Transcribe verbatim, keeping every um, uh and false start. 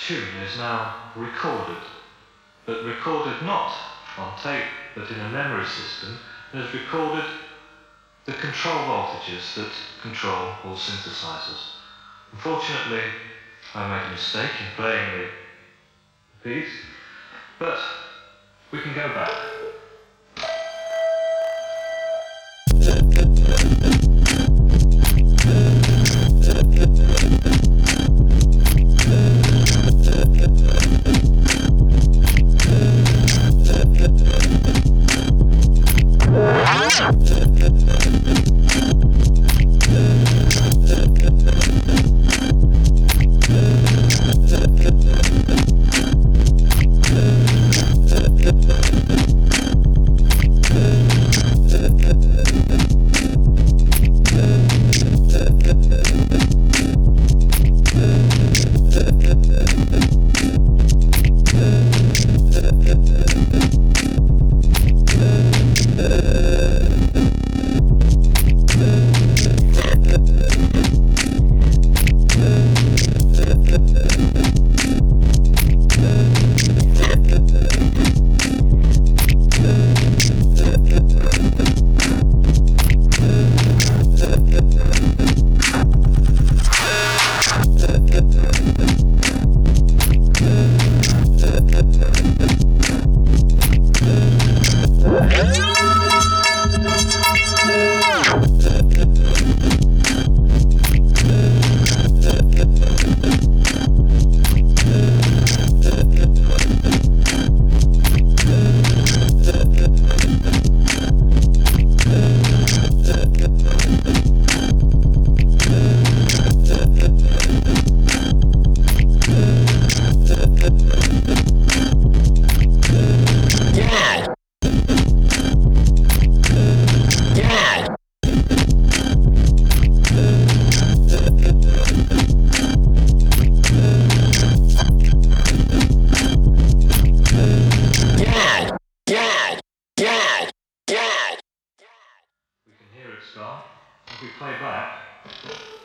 tune is now recorded, but recorded not on tape, but in a memory system, and has recorded the control voltages that control all synthesizers. Unfortunately, I made a mistake in playing the piece, but we can go back. We can hear it's gone. If we play back.